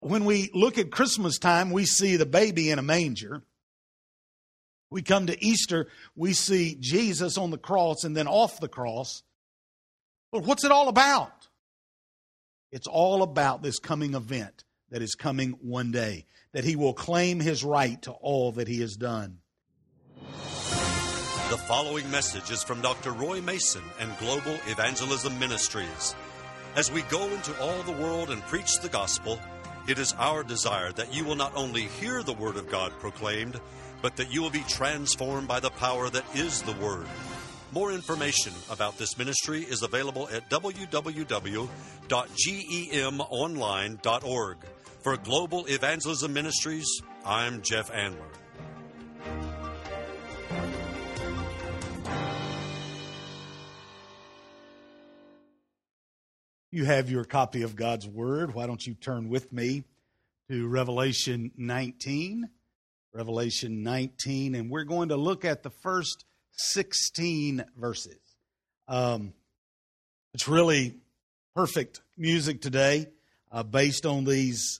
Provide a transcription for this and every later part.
when we look at Christmas time, we see the baby in a manger. We come to Easter, we see Jesus on the cross and then off the cross. But what's it all about? It's all about this coming event that is coming one day, that he will claim his right to all that he has done. The following message is from Dr. Roy Mason and Global Evangelism Ministries. As we go into all the world and preach the gospel, it is our desire that you will not only hear the word of God proclaimed, but that you will be transformed by the power that is the word. More information about this ministry is available at www.gemonline.org. For Global Evangelism Ministries, I'm Jeff Andler. You have your copy of God's Word. Why don't you turn with me to Revelation 19. Revelation 19, and we're going to look at the first 16 verses. It's really perfect music today based on these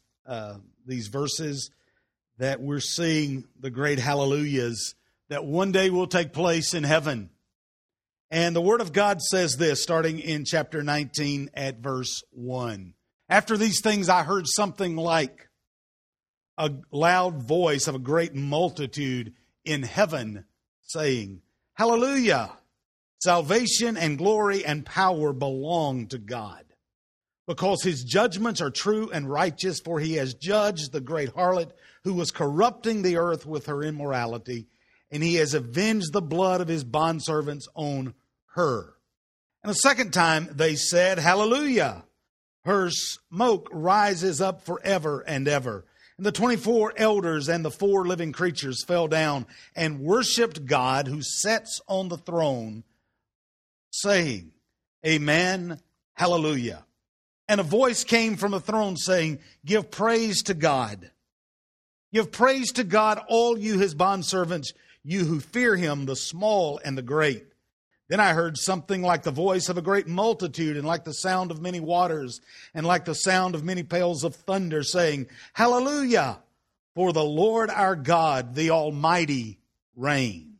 verses that we're seeing the great hallelujahs that one day will take place in heaven. And the Word of God says this, starting in chapter 19 at verse 1. After these things I heard something like a loud voice of a great multitude in heaven saying, Hallelujah! Salvation and glory and power belong to God, because his judgments are true and righteous, for he has judged the great harlot who was corrupting the earth with her immorality, and he has avenged the blood of his bondservants on her. And a second time they said, Hallelujah! Her smoke rises up forever and ever. And the 24 elders and the 4 living creatures fell down and worshiped God who sits on the throne, saying, Amen, Hallelujah. And a voice came from the throne saying, Give praise to God. Give praise to God, all you his bondservants, you who fear him, the small and the great. Then I heard something like the voice of a great multitude, and like the sound of many waters, and like the sound of many peals of thunder, saying, Hallelujah! For the Lord our God, the Almighty, reigns.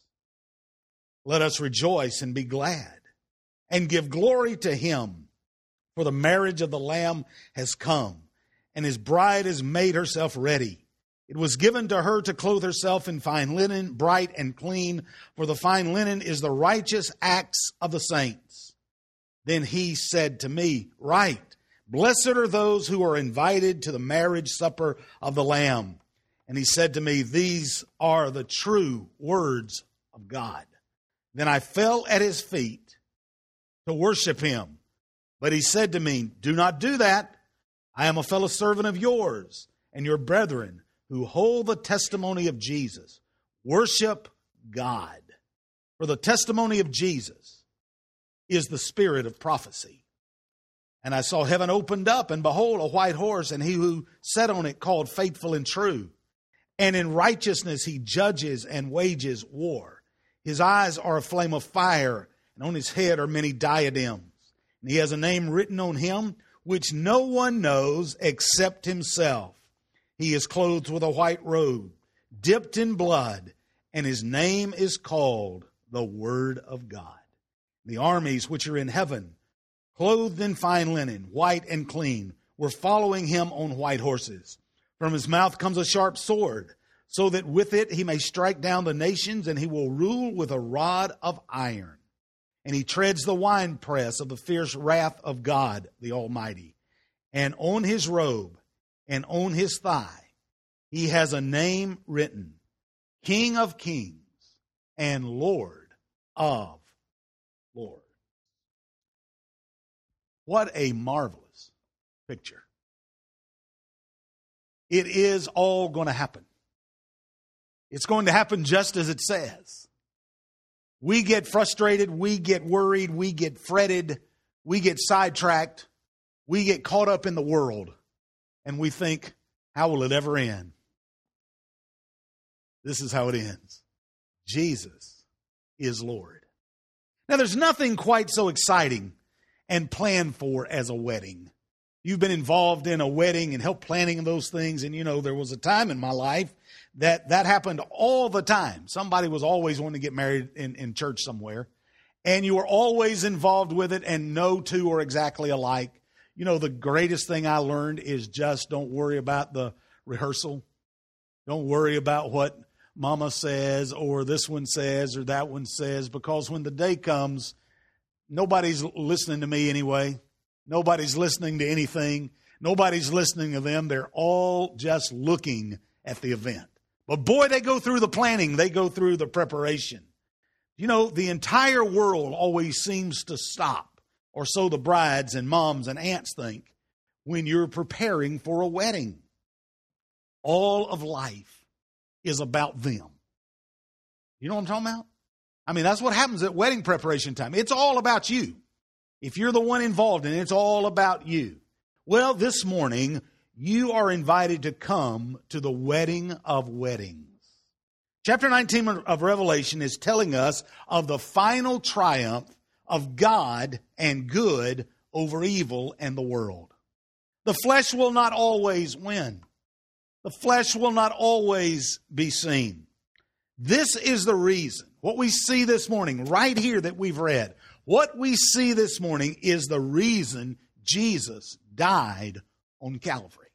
Let us rejoice and be glad, and give glory to him. For the marriage of the Lamb has come, and his bride has made herself ready. It was given to her to clothe herself in fine linen, bright and clean, for the fine linen is the righteous acts of the saints. Then he said to me, Write, blessed are those who are invited to the marriage supper of the Lamb. And he said to me, These are the true words of God. Then I fell at his feet to worship him. But he said to me, Do not do that. I am a fellow servant of yours and your brethren, who hold the testimony of Jesus. Worship God. For the testimony of Jesus is the spirit of prophecy. And I saw heaven opened up, and behold, a white horse, and he who sat on it called Faithful and True. And in righteousness he judges and wages war. His eyes are a flame of fire, and on his head are many diadems. And he has a name written on him, which no one knows except himself. He is clothed with a white robe, dipped in blood, and his name is called the Word of God. The armies which are in heaven, clothed in fine linen, white and clean, were following him on white horses. From his mouth comes a sharp sword, so that with it he may strike down the nations, and he will rule with a rod of iron. And he treads the winepress of the fierce wrath of God the Almighty. And on his robe and on his thigh he has a name written, King of Kings and Lord of Lords. What a marvelous picture. It is all going to happen. It's going to happen just as it says. We get frustrated, we get worried, we get fretted, we get sidetracked, we get caught up in the world, and we think, how will it ever end? This is how it ends. Jesus is Lord. Now, there's nothing quite so exciting and planned for as a wedding. you've been involved in a wedding and helped planning those things. And, there was a time in my life that happened all the time. Somebody was always wanting to get married in church somewhere. And you were always involved with it, and no two are exactly alike. The greatest thing I learned is just don't worry about the rehearsal. Don't worry about what mama says or this one says or that one says, because when the day comes, nobody's listening to me anyway. Nobody's listening to anything. Nobody's listening to them. They're all just looking at the event. But boy, they go through the planning. They go through the preparation. The entire world always seems to stop, or so the brides and moms and aunts think, when you're preparing for a wedding. All of life is about them. You know what I'm talking about? I mean, that's what happens at wedding preparation time. It's all about you. If you're the one involved in it, it's all about you. Well, this morning, you are invited to come to the wedding of weddings. Chapter 19 of Revelation is telling us of the final triumph of God and good over evil and the world. The flesh will not always win. The flesh will not always be seen. This is the reason. What we see this morning, right here that we've read, what we see this morning is the reason Jesus died on Calvary.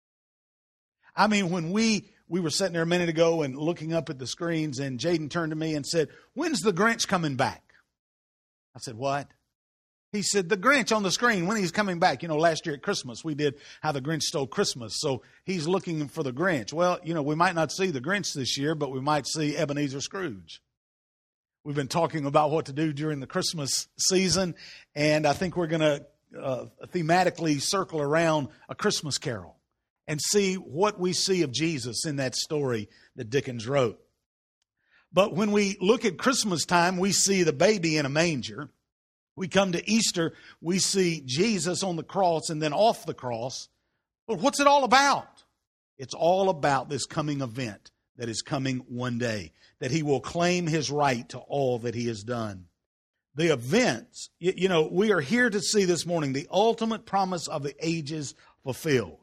I mean, when we were sitting there a minute ago and looking up at the screens, and Jaden turned to me and said, "When's the Grinch coming back?" I said, "What?" He said, "The Grinch on the screen, when he's coming back." Last year at Christmas, we did How the Grinch Stole Christmas. So he's looking for the Grinch. Well, we might not see the Grinch this year, but we might see Ebenezer Scrooge. We've been talking about what to do during the Christmas season, and I think we're going to thematically circle around A Christmas Carol and see what we see of Jesus in that story that Dickens wrote. But when we look at Christmas time, we see the baby in a manger. We come to Easter, we see Jesus on the cross and then off the cross. But what's it all about? It's all about this coming event that is coming one day, that he will claim his right to all that he has done. The events, we are here to see this morning the ultimate promise of the ages fulfilled.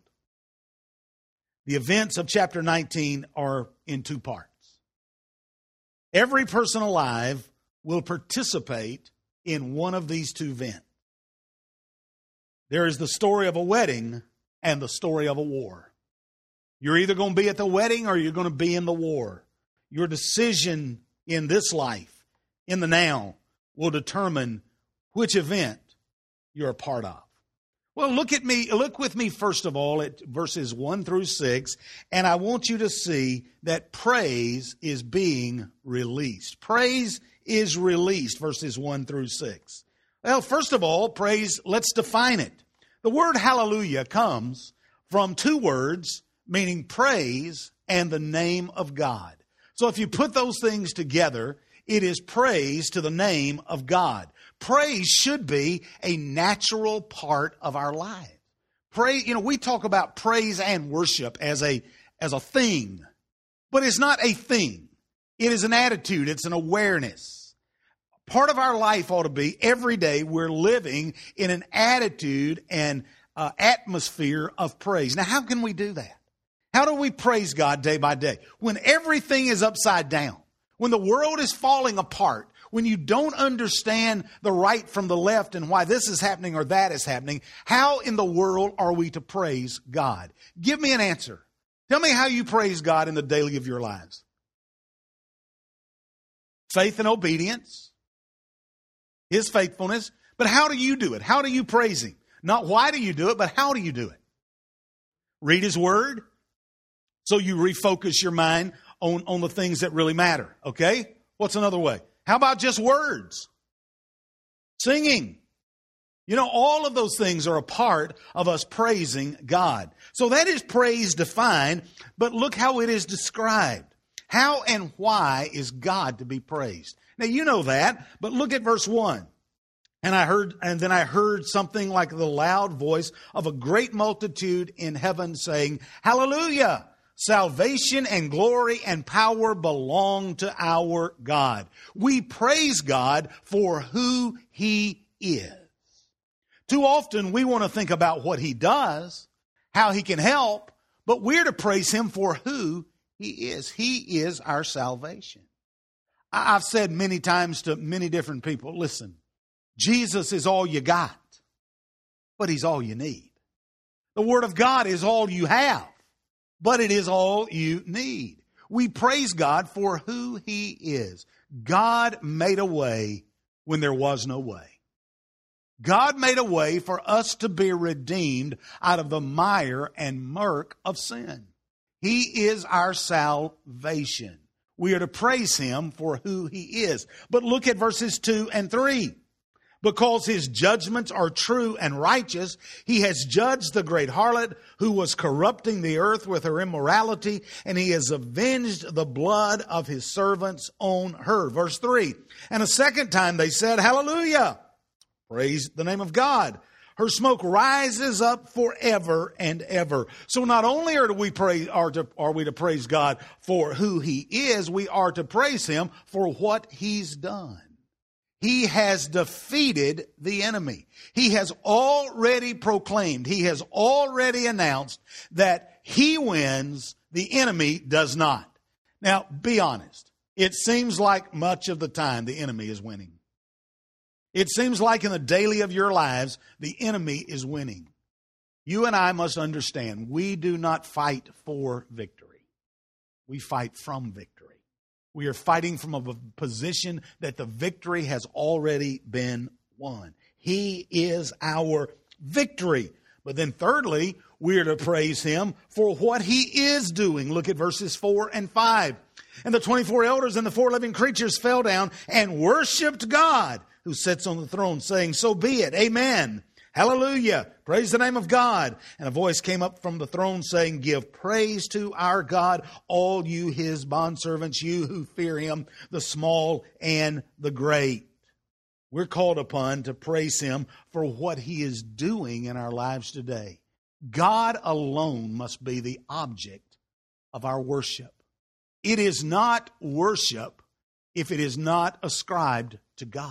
The events of chapter 19 are in two parts. Every person alive will participate in one of these two events. There is the story of a wedding and the story of a war. You're either going to be at the wedding or you're going to be in the war. Your decision in this life, in the now, will determine which event you're a part of. Well, look with me first of all at verses 1 through 6, and I want you to see that praise is being released. Praise is released, verses 1 through 6. Well, first of all, praise, let's define it. The word hallelujah comes from two words meaning praise and the name of God. So if you put those things together, it is praise to the name of God. Praise should be a natural part of our lives. Praise, we talk about praise and worship as a thing, but it's not a thing. It is an attitude. It's an awareness. Part of our life ought to be every day we're living in an attitude and atmosphere of praise. Now, how can we do that? How do we praise God day by day? When everything is upside down, when the world is falling apart, when you don't understand the right from the left and why this is happening or that is happening, how in the world are we to praise God? Give me an answer. Tell me how you praise God in the daily of your lives. Faith and obedience. His faithfulness. But how do you do it? How do you praise Him? Not why do you do it, but how do you do it? Read His Word. So you refocus your mind on the things that really matter. Okay? What's another way? How about just words? Singing. All of those things are a part of us praising God. So that is praise defined, but look how it is described. How and why is God to be praised? Now you know that, but look at verse 1. And then I heard something like the loud voice of a great multitude in heaven saying, "Hallelujah! Salvation and glory and power belong to our God." We praise God for who He is. Too often we want to think about what he does, how he can help, but we're to praise him for who he is. He is our salvation. I've said many times to many different people, listen, Jesus is all you got, but he's all you need. The Word of God is all you have, but it is all you need. We praise God for who he is. God made a way when there was no way. God made a way for us to be redeemed out of the mire and murk of sin. He is our salvation. We are to praise him for who he is. But look at verses 2 and 3. Because his judgments are true and righteous, he has judged the great harlot who was corrupting the earth with her immorality, and he has avenged the blood of his servants on her. Verse 3. And a second time they said, Hallelujah! Praise the name of God. Her smoke rises up forever and ever. So not only are we to praise God for who he is, we are to praise him for what he's done. He has defeated the enemy. He has already proclaimed, he has already announced that he wins, the enemy does not. Now, be honest. It seems like much of the time the enemy is winning. It seems like in the daily of your lives, the enemy is winning. You and I must understand, we do not fight for victory. We fight from victory. We are fighting from a position that the victory has already been won. He is our victory. But then thirdly, we are to praise him for what he is doing. Look at verses 4 and 5. And the 24 elders and the 4 living creatures fell down and worshiped God who sits on the throne, saying, So be it. Amen. Hallelujah. Praise the name of God. And a voice came up from the throne saying, Give praise to our God, all you his bondservants, you who fear him, the small and the great. We're called upon to praise him for what he is doing in our lives today. God alone must be the object of our worship. It is not worship if it is not ascribed to God.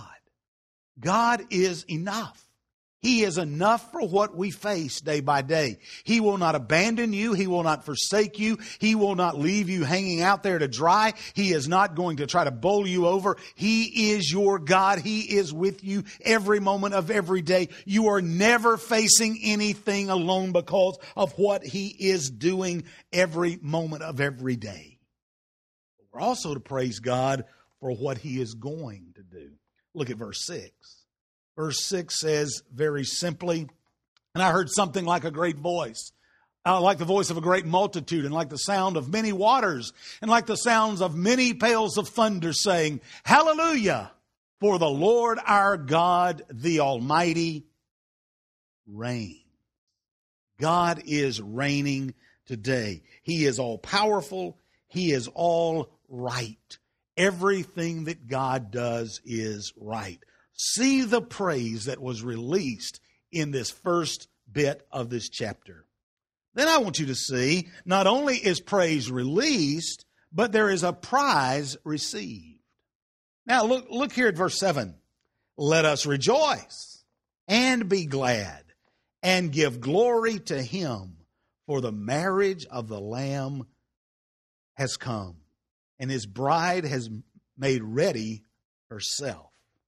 God is enough. He is enough for what we face day by day. He will not abandon you. He will not forsake you. He will not leave you hanging out there to dry. He is not going to try to bowl you over. He is your God. He is with you every moment of every day. You are never facing anything alone because of what he is doing every moment of every day. We're also to praise God for what he is going to do. Look at verse 6. Verse 6 says very simply, and I heard something like a great voice, like the voice of a great multitude, and like the sound of many waters, and like the sounds of many peals of thunder, saying, Hallelujah, for the Lord our God, the Almighty, reigns. God is reigning today. He is all powerful. He is all right. Everything that God does is right. See the praise that was released in this first bit of this chapter. Then I want you to see, not only is praise released, but there is a prize received. Now look here at verse 7. Let us rejoice and be glad and give glory to him, for the marriage of the Lamb has come, and his bride has made ready herself.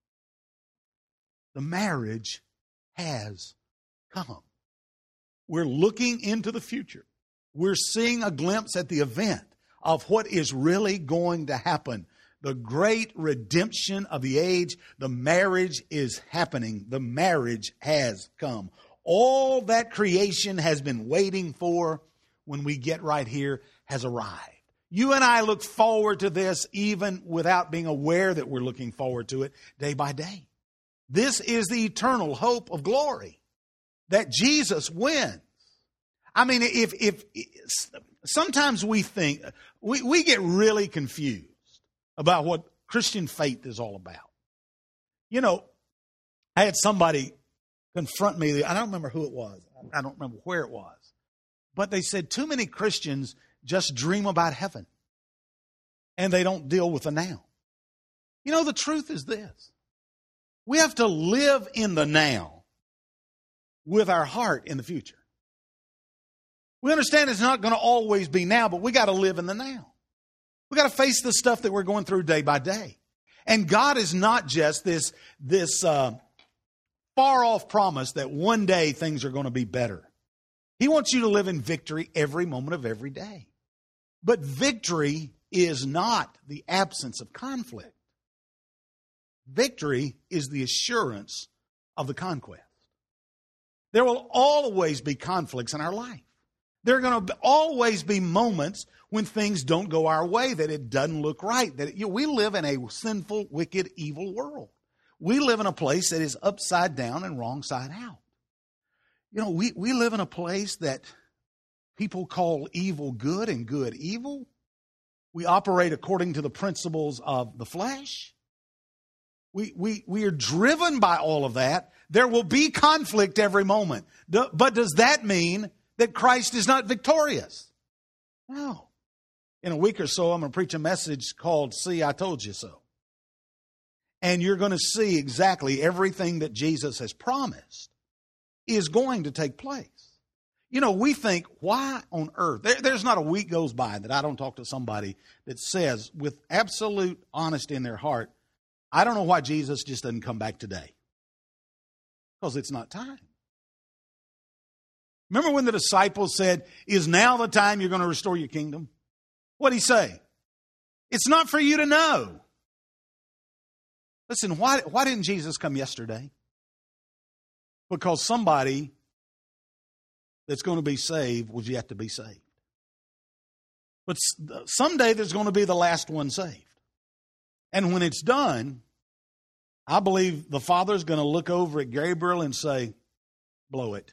The marriage has come. We're looking into the future. We're seeing a glimpse at the event of what is really going to happen. The great redemption of the age. The marriage is happening. The marriage has come. All that creation has been waiting for, when we get right here, has arrived. You and I look forward to this even without being aware that we're looking forward to it day by day. This is the eternal hope of glory, that Jesus wins. I mean, if sometimes we think, we get really confused about what Christian faith is all about. You know, I had somebody confront me. I don't remember who it was. I don't remember where it was. But they said too many Christians just dream about heaven, and they don't deal with the now. You know, the truth is this. We have to live in the now with our heart in the future. We understand it's not going to always be now, but we got to live in the now. We got to face the stuff that we're going through day by day. And God is not just this far-off promise that one day things are going to be better. He wants you to live in victory every moment of every day. But victory is not the absence of conflict. Victory is the assurance of the conquest. There will always be conflicts in our life. There are going to always be moments when things don't go our way, that it doesn't look right. We live in a sinful, wicked, evil world. We live in a place that is upside down and wrong side out. We live in a place that people call evil good and good evil. We operate according to the principles of the flesh. We are driven by all of that. There will be conflict every moment. But does that mean that Christ is not victorious? No. In a week or so, I'm going to preach a message called See, I Told You So. And you're going to see exactly everything that Jesus has promised is going to take place. We think, why on earth? There's not a week goes by that I don't talk to somebody that says with absolute honesty in their heart, I don't know why Jesus just doesn't come back today. Because it's not time. Remember when the disciples said, is now the time you're going to restore your kingdom? What did he say? It's not for you to know. Listen, why didn't Jesus come yesterday? Because somebody that's going to be saved was yet to be saved. But someday there's going to be the last one saved. And when it's done, I believe the Father's going to look over at Gabriel and say, blow it.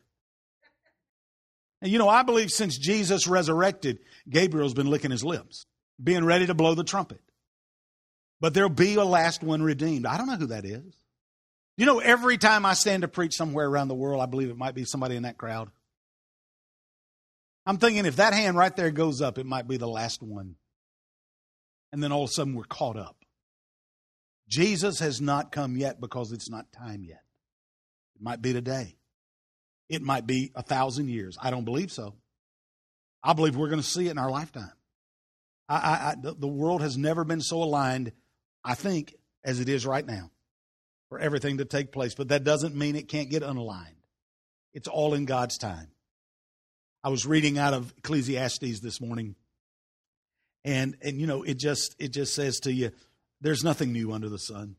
And I believe since Jesus resurrected, Gabriel's been licking his lips, being ready to blow the trumpet. But there'll be a last one redeemed. I don't know who that is. Every time I stand to preach somewhere around the world, I believe it might be somebody in that crowd. I'm thinking if that hand right there goes up, it might be the last one. And then all of a sudden we're caught up. Jesus has not come yet because it's not time yet. It might be today. It might be 1,000 years. I don't believe so. I believe we're going to see it in our lifetime. The world has never been so aligned, I think, as it is right now for everything to take place. But that doesn't mean it can't get unaligned. It's all in God's time. I was reading out of Ecclesiastes this morning, and it just says to you, there's nothing new under the sun.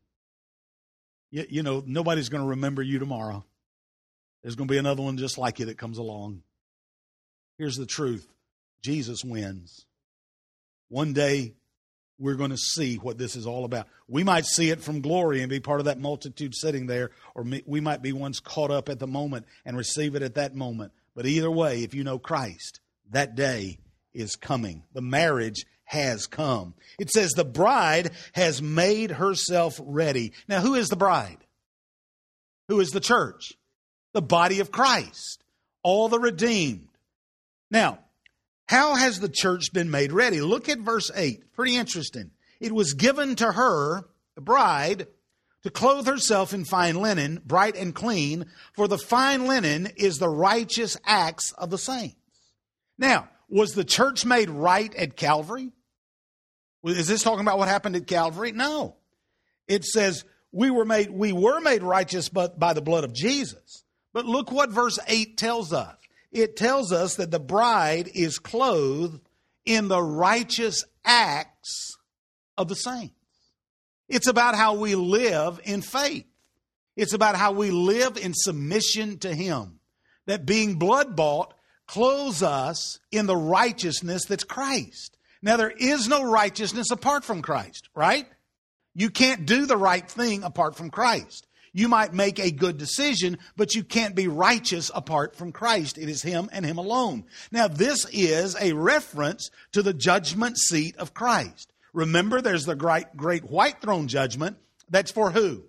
Nobody's going to remember you tomorrow. There's going to be another one just like you that comes along. Here's the truth. Jesus wins. One day, we're going to see what this is all about. We might see it from glory and be part of that multitude sitting there, or we might be ones caught up at the moment and receive it at that moment. But either way, if you know Christ, that day is coming. The marriage has come. It says the bride has made herself ready. Now, who is the bride? Who is the church? The body of Christ. All the redeemed. Now, how has the church been made ready? Look at verse 8. Pretty interesting. It was given to her, the bride, to clothe herself in fine linen, bright and clean, for the fine linen is the righteous acts of the saints. Now, was the church made right at Calvary? Is this talking about what happened at Calvary? No. It says we were made righteous by the blood of Jesus. But look what verse 8 tells us. It tells us that the bride is clothed in the righteous acts of the saints. It's about how we live in faith. It's about how we live in submission to Him. That being blood-bought clothes us in the righteousness that's Christ. Now, there is no righteousness apart from Christ, right? You can't do the right thing apart from Christ. You might make a good decision, but you can't be righteous apart from Christ. It is Him and Him alone. Now, this is a reference to the judgment seat of Christ. Remember, there's the great white throne judgment. That's for who?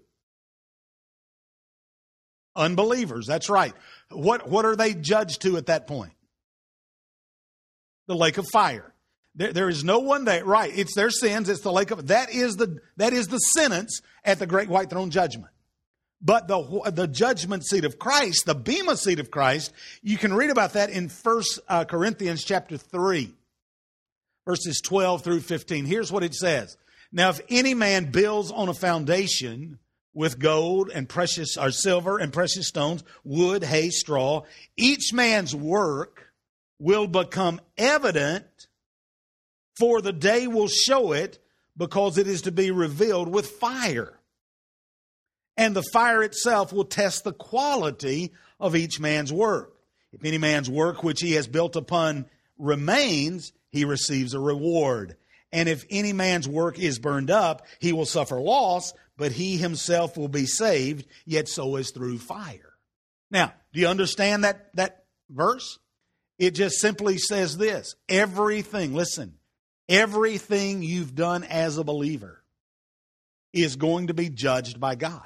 Unbelievers. That's right. What are they judged to at that point? The lake of fire. There is no one there. Right. It's their sins. It's the lake of that is the sentence at the great white throne judgment. But the judgment seat of Christ, the bema seat of Christ, you can read about that in 1 Corinthians chapter 3, verses 12 through 15. Here's what it says. Now, if any man builds on a foundation with gold and precious, or silver and precious stones, wood, hay, straw, each man's work will become evident, for the day will show it, because it is to be revealed with fire. And the fire itself will test the quality of each man's work. If any man's work which he has built upon remains, he receives a reward. And if any man's work is burned up, he will suffer loss, but he himself will be saved, yet so is through fire. Now, do you understand that verse? It just simply says this. Everything you've done as a believer is going to be judged by God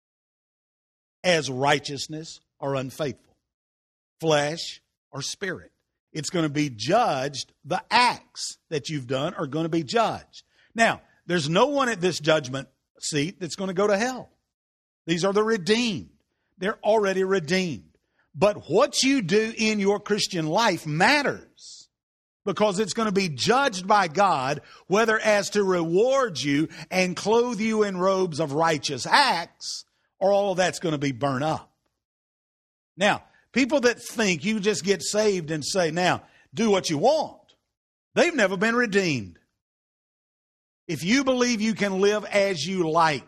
as righteousness or unfaithful, flesh or spirit. It's going to be judged. The acts that you've done are going to be judged. Now, there's no one at this judgment seat that's going to go to hell. These are the redeemed. They're already redeemed. But what you do in your Christian life matters, because it's going to be judged by God, whether as to reward you and clothe you in robes of righteous acts, or all of that's going to be burned up. Now, people that think you just get saved and say, now, do what you want, they've never been redeemed. If you believe you can live as you like,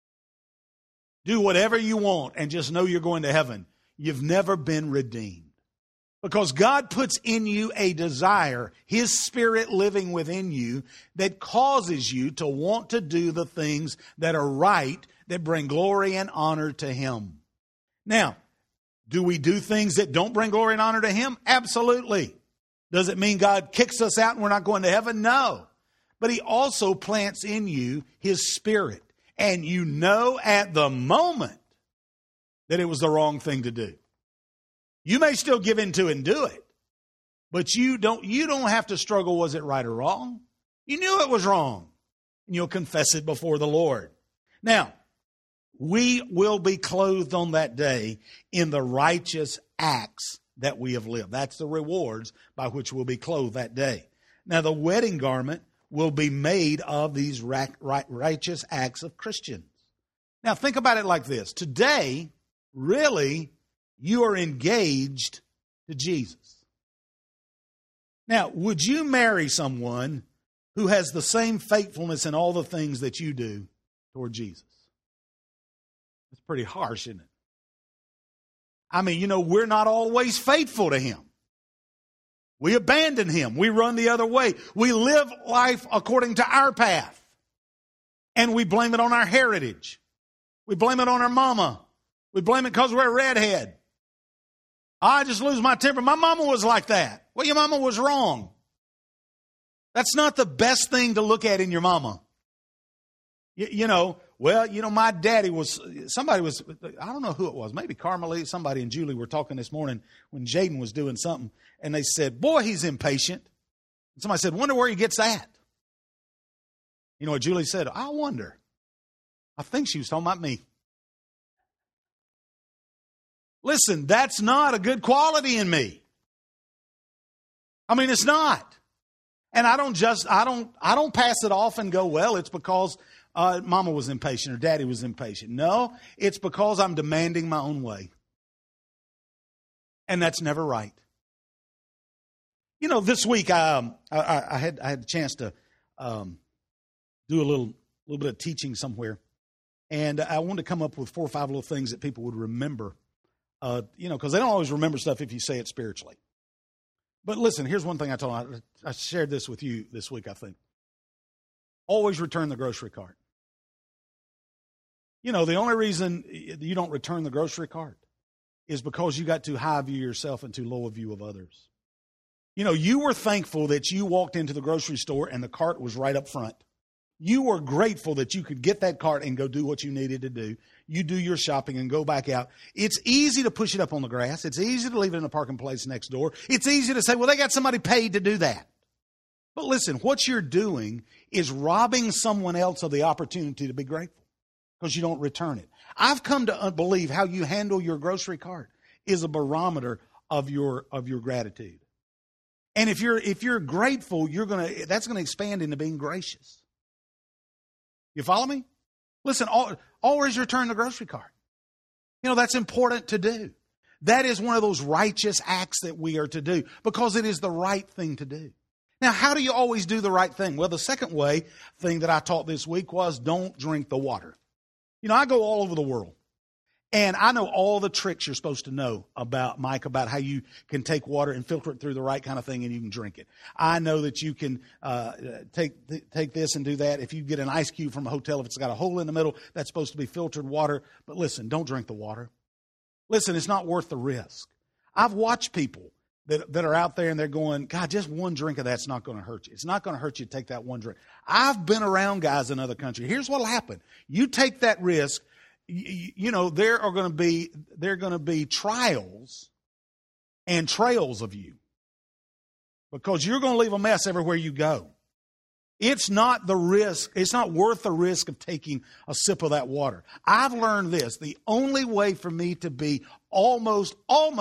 do whatever you want, and just know you're going to heaven, you've never been redeemed. Because God puts in you a desire, His Spirit living within you, that causes you to want to do the things that are right, that bring glory and honor to Him. Now, do we do things that don't bring glory and honor to Him? Absolutely. Does it mean God kicks us out and we're not going to heaven? No. But He also plants in you His Spirit. And you know at the moment that it was the wrong thing to do. You may still give in to it and do it, but you don't have to struggle, was it right or wrong? You knew it was wrong, and you'll confess it before the Lord. Now, we will be clothed on that day in the righteous acts that we have lived. That's the rewards by which we'll be clothed that day. Now, the wedding garment will be made of these righteous acts of Christians. Now, think about it like this. Today, really, you are engaged to Jesus. Now, would you marry someone who has the same faithfulness in all the things that you do toward Jesus? It's pretty harsh, isn't it? I mean, we're not always faithful to Him. We abandon Him. We run the other way. We live life according to our path. And we blame it on our heritage. We blame it on our mama. We blame it because we're a redhead. I just lose my temper. My mama was like that. Well, your mama was wrong. That's not the best thing to look at in your mama. My daddy was, I don't know who it was, maybe Carmelie, somebody and Julie were talking this morning when Jaden was doing something, and they said, boy, he's impatient. And somebody said, wonder where he gets that. You know what Julie said? I wonder. I think she was talking about me. Listen, that's not a good quality in me. I mean, it's not. And I don't pass it off and go, well, it's because mama was impatient or daddy was impatient. No, it's because I'm demanding my own way. And that's never right. This week I had a chance to do a little bit of teaching somewhere. And I wanted to come up with 4 or 5 little things that people would remember. Because they don't always remember stuff if you say it spiritually. But listen, here's one thing I told them. I shared this with you this week, I think. Always return the grocery cart. The only reason you don't return the grocery cart is because you got too high a view of yourself and too low a view of others. You were thankful that you walked into the grocery store and the cart was right up front. You were grateful that you could get that cart and go do what you needed to do. You do your shopping and go back out. It's easy to push it up on the grass. It's easy to leave it in a parking place next door. It's easy to say, well, they got somebody paid to do that. But listen, what you're doing is robbing someone else of the opportunity to be grateful because you don't return it. I've come to believe how you handle your grocery cart is a barometer of your gratitude. And if you're grateful, that's gonna expand into being gracious. You follow me? Listen, always return the grocery cart. That's important to do. That is one of those righteous acts that we are to do because it is the right thing to do. Now, how do you always do the right thing? Well, the second thing that I taught this week was don't drink the water. I go all over the world, and I know all the tricks you're supposed to know about how you can take water and filter it through the right kind of thing and you can drink it. I know that you can take this and do that. If you get an ice cube from a hotel, if it's got a hole in the middle, that's supposed to be filtered water. But listen, don't drink the water. Listen, it's not worth the risk. I've watched people that are out there and they're going, God, just one drink of that's not going to hurt you. It's not going to hurt you to take that one drink. I've been around guys in other countries. Here's what will happen. You take that risk. There are going to be trials and trails of you because you're going to leave a mess everywhere you go. It's not the risk. It's not worth the risk of taking a sip of that water. I've learned this. The only way for me to be almost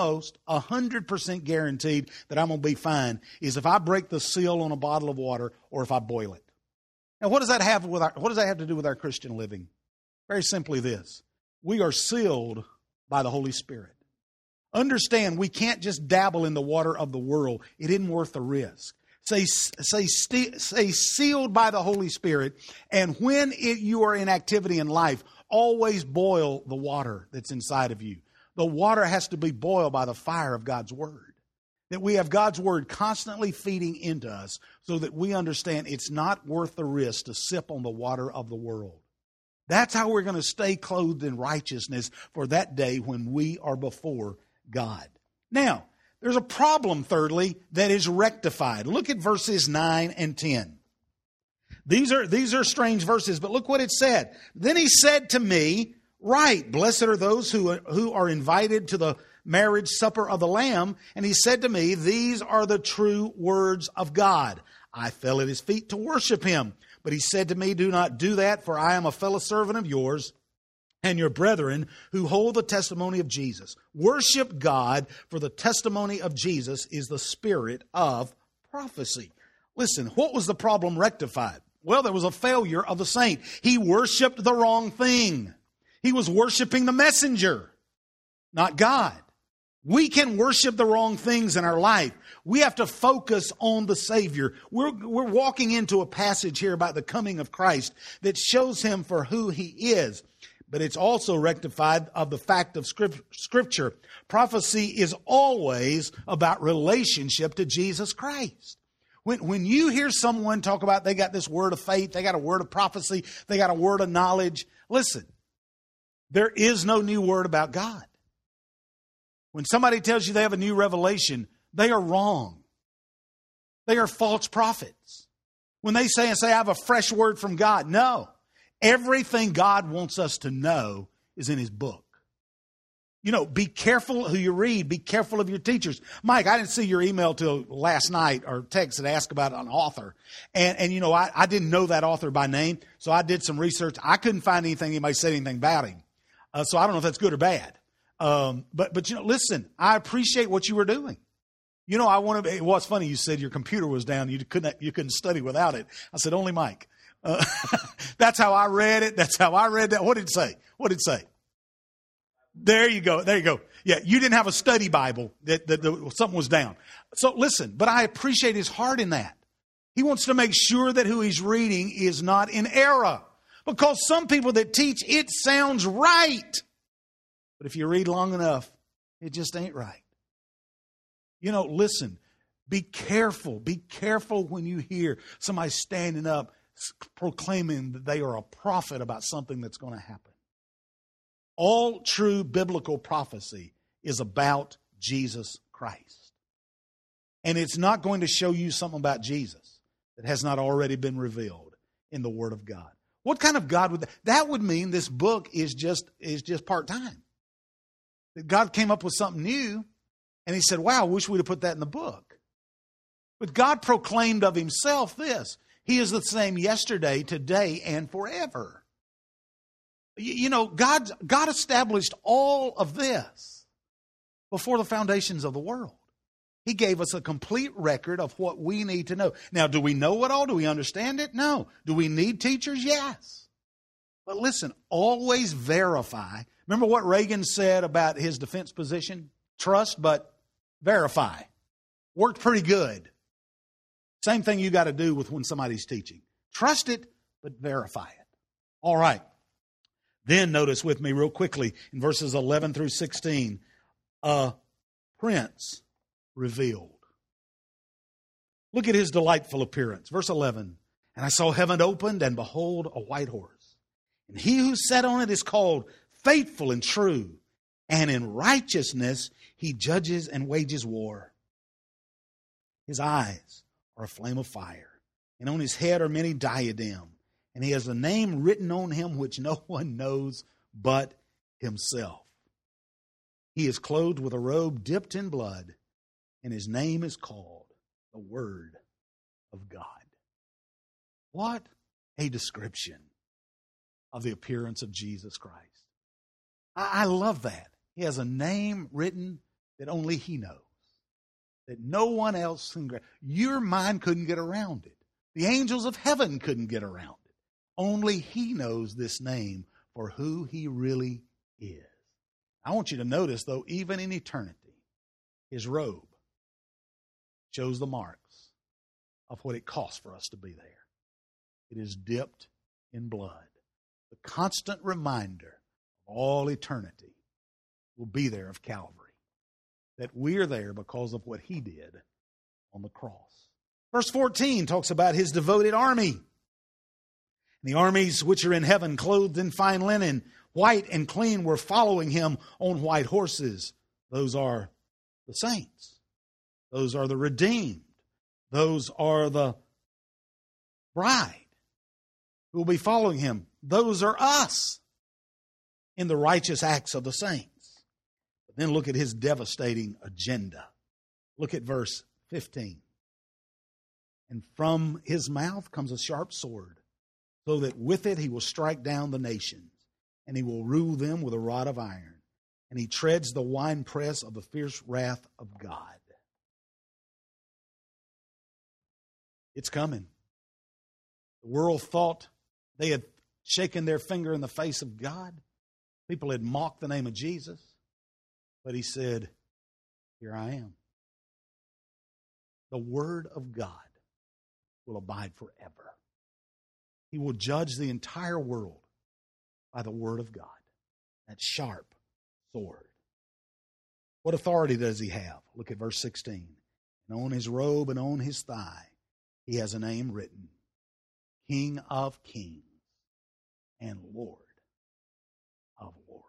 100% guaranteed that I'm going to be fine is if I break the seal on a bottle of water or if I boil it. Now, what does that have to do with our Christian living? Very simply this. We are sealed by the Holy Spirit. Understand, we can't just dabble in the water of the world. It isn't worth the risk. Say sealed by the Holy Spirit, and when you are in activity in life, always boil the water that's inside of you. The water has to be boiled by the fire of God's Word. That we have God's Word constantly feeding into us so that we understand it's not worth the risk to sip on the water of the world. That's how we're going to stay clothed in righteousness for that day when we are before God. Now, there's a problem, thirdly, that is rectified. Look at verses 9 and 10. These are strange verses, but look what it said. Then he said to me, right, blessed are those who are invited to the marriage supper of the Lamb. And he said to me, these are the true words of God. I fell at his feet to worship him. But he said to me, do not do that, for I am a fellow servant of yours and your brethren who hold the testimony of Jesus. Worship God, for the testimony of Jesus is the spirit of prophecy. Listen, what was the problem rectified? Well, there was a failure of the saint. He worshiped the wrong thing. He was worshiping the messenger, not God. We can worship the wrong things in our life. We have to focus on the Savior. We're walking into a passage here about the coming of Christ that shows him for who he is. But it's also rectified of the fact of Scripture. Prophecy is always about relationship to Jesus Christ. When you hear someone talk about they got this word of faith, they got a word of prophecy, they got a word of knowledge, listen, there is no new word about God. When somebody tells you they have a new revelation, they are wrong. They are false prophets. When they say I have a fresh word from God, no. Everything God wants us to know is in his book. Be careful who you read. Be careful of your teachers. Mike, I didn't see your email till last night or text that asked about an author. And I didn't know that author by name, so I did some research. I couldn't find anybody said anything about him. So I don't know if that's good or bad. But listen, I appreciate what you were doing. What's funny, you said your computer was down. You couldn't study without it. I said, only Mike. That's how I read it. That's how I read that. What did it say? There you go. Yeah, you didn't have a study Bible that something was down. So listen, but I appreciate his heart in that. He wants to make sure that who he's reading is not in error. Because some people that teach, it sounds right. But if you read long enough, it just ain't right. Listen, be careful. Be careful when you hear somebody standing up proclaiming that they are a prophet about something that's going to happen. All true biblical prophecy is about Jesus Christ. And it's not going to show you something about Jesus that has not already been revealed in the Word of God. What kind of God would that would mean this book is just part-time. That God came up with something new and he said, wow, I wish we'd have put that in the book. But God proclaimed of himself this. He is the same yesterday, today, and forever. You know, God established all of this before the foundations of the world. He gave us a complete record of what we need to know. Now, do we know it all? Do we understand it? No. Do we need teachers? Yes. But listen, always verify. Remember what Reagan said about his defense position? Trust, but verify. Worked pretty good. Same thing you got to do with when somebody's teaching. Trust it, but verify it. All right. Then notice with me real quickly in verses 11 through 16, a prince revealed. Look at his delightful appearance. Verse 11, and I saw heaven opened, and behold, a white horse. And he who sat on it is called Faithful and True, and in righteousness he judges and wages war. His eyes are a flame of fire, and on his head are many diadems, and he has a name written on him which no one knows but himself. He is clothed with a robe dipped in blood, and his name is called the Word of God. What a description of the appearance of Jesus Christ. I love that. He has a name written that only he knows, that no one else can grasp. Your mind couldn't get around it. The angels of heaven couldn't get around it. Only he knows this name for who he really is. I want you to notice, though, even in eternity, his robe shows the marks of what it costs for us to be there. It is dipped in blood. The constant reminder of all eternity will be there of Calvary, that we're there because of what he did on the cross. Verse 14 talks about his devoted army. The armies which are in heaven, clothed in fine linen, white and clean, were following him on white horses. Those are the saints. Those are the redeemed. Those are the bride who will be following him. Those are us in the righteous acts of the saints. But then look at his devastating agenda. Look at verse 15. And from his mouth comes a sharp sword, so that with it he will strike down the nations, and he will rule them with a rod of iron, and he treads the winepress of the fierce wrath of God. It's coming. The world thought they had shaken their finger in the face of God. People had mocked the name of Jesus. But he said, here I am. The Word of God will abide forever. He will judge the entire world by the Word of God, that sharp sword. What authority does he have? Look at verse 16. And on his robe and on his thigh, he has a name written, King of Kings and Lord of Lords.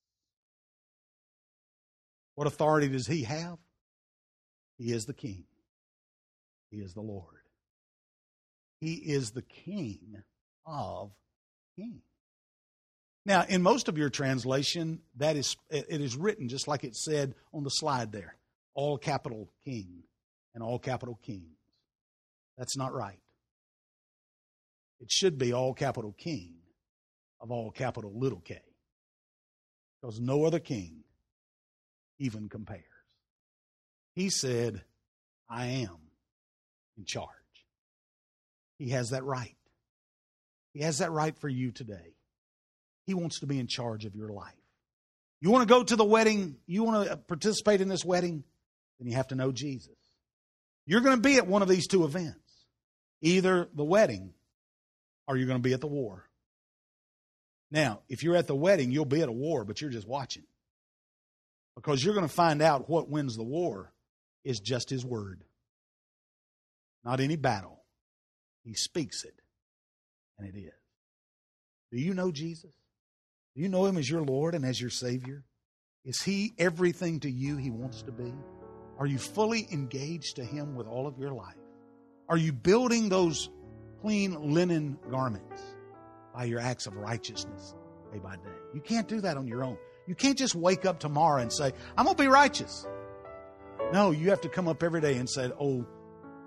What authority does he have? He is the King. He is the Lord. He is the King of Kings. Now, in most of your translation, it is written just like it said on the slide there, all capital King and all capital Kings. That's not right. It should be all capital King of all capital little k, because no other king even compares. He said, I am in charge. He has that right. He has that right for you today. He wants to be in charge of your life. You want to go to the wedding, you want to participate in this wedding, then you have to know Jesus. You're going to be at one of these two events, either the wedding or you're going to be at the war. Now, if you're at the wedding, you'll be at a war, but you're just watching. Because you're going to find out what wins the war is just His Word. Not any battle. He speaks it, and it is. Do you know Jesus? Do you know Him as your Lord and as your Savior? Is He everything to you He wants to be? Are you fully engaged to Him with all of your life? Are you building those clean linen garments by your acts of righteousness day by day? You can't do that on your own. You can't just wake up tomorrow and say, I'm going to be righteous. No, you have to come up every day and say, oh,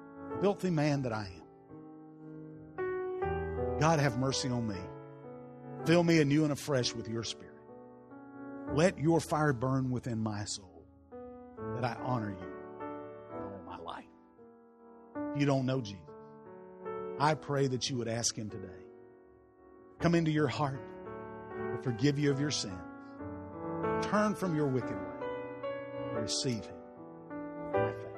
filthy man that I am. God, have mercy on me. Fill me anew and afresh with your Spirit. Let your fire burn within my soul, that I honor you all my life. If you don't know Jesus, I pray that you would ask him today. Come into your heart to forgive you of your sins. Turn from your wicked way and receive him by faith.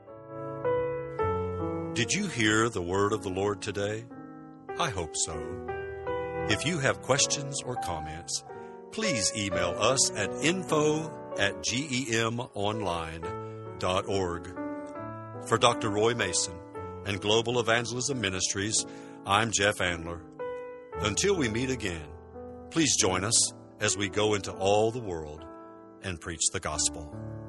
Did you hear the word of the Lord today? I hope so. If you have questions or comments, please email us at info@gemonline.org. For Dr. Roy Mason and Global Evangelism Ministries, I'm Jeff Andler. Until we meet again, please join us as we go into all the world and preach the gospel.